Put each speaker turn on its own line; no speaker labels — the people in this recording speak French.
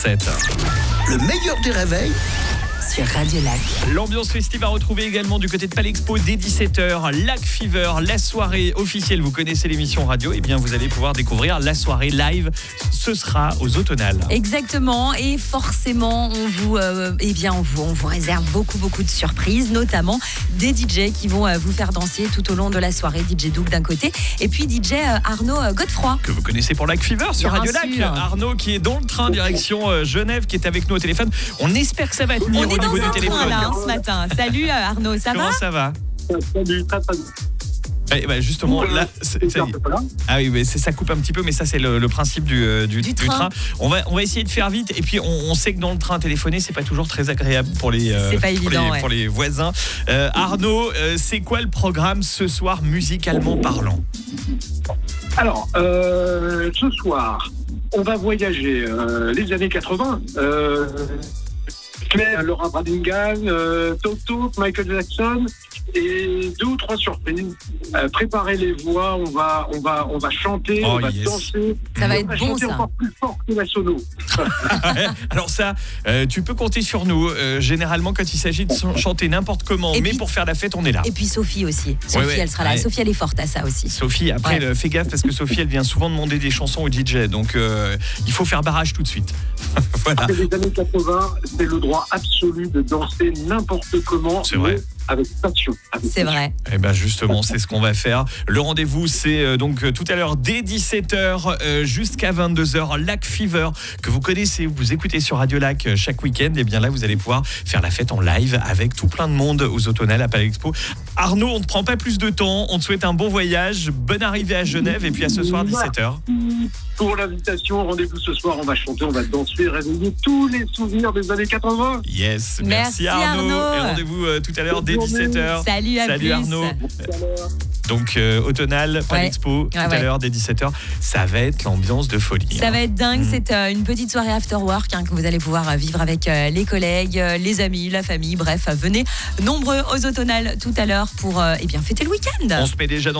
Le meilleur des réveils
sur Radio Lac.
L'ambiance festive à retrouver également du côté de Palexpo dès 17h. Lac Fever, la soirée officielle. Vous connaissez l'émission radio, et bien vous allez pouvoir découvrir la soirée live. Ce sera aux Automnales.
Exactement, et forcément on vous réserve beaucoup de surprises, notamment des DJ qui vont vous faire danser tout au long de la soirée. DJ Doug d'un côté, et puis DJ Arnaud Godefroy,
que vous connaissez pour Lac Fever sur
Bien
Radio
sûr.
Lac. Arnaud qui est dans le train direction Genève, qui est avec nous au téléphone. On espère que ça va tenir
on est
au
dans
niveau
un
du téléphone.
train là ce matin. Salut Arnaud, ça
Comment
va?
ça va?
Salut, très bien.
Eh ben justement, là, ah oui, mais ça coupe un petit peu, mais ça c'est le principe du train. On va essayer de faire vite, et puis on sait que dans le train téléphoner, c'est pas toujours très agréable pour les pour les voisins. Arnaud, c'est quoi le programme ce soir musicalement parlant?
Alors, ce soir, on va voyager les années 80. Laura Branigan, Toto, Michael Jackson, et 2 ou 3 surprises. Préparez les voix, on va chanter, on va danser.
Ça va être bon,
chanter
ça.
Encore plus fort que la sono.
Alors ça, tu peux compter sur nous. Généralement, quand il s'agit de chanter n'importe comment, mais pour faire la fête, on est là.
Et puis Sophie aussi. Sophie, elle sera là. Sophie, elle est forte à ça aussi.
Sophie, après, fais gaffe, parce que Sophie, elle vient souvent demander des chansons au DJ. Donc, il faut faire barrage tout de suite. Voilà.
Après les années 80, c'est le droit absolu de danser n'importe comment.
C'est vrai.
Avec passion.
C'est vrai.
Et bien justement, c'est ce qu'on va faire. Le rendez-vous, c'est donc tout à l'heure dès 17h jusqu'à 22h. Lac Fever, que vous connaissez, vous écoutez sur Radio Lac chaque week-end. Et bien là, vous allez pouvoir faire la fête en live avec tout plein de monde aux Automnales à Palexpo. Arnaud, on ne prend pas plus de temps. On te souhaite un bon voyage, bonne arrivée à Genève, et puis à ce soir 17h.
Pour l'invitation, rendez-vous ce soir. On va chanter, on va danser, réveiller tous les souvenirs des années 80.
Yes, merci Arnaud. Et rendez-vous tout à l'heure dès 17h.
Salut, à plus.
Arnaud. Donc Automnales, Palexpo, tout à l'heure dès 17h. Ça va être l'ambiance de folie.
Ça va être dingue. C'est une petite soirée after work que vous allez pouvoir vivre avec les collègues, les amis, la famille. Bref, venez nombreux aux Automnales tout à l'heure pour fêter le week-end.
On se met déjà dans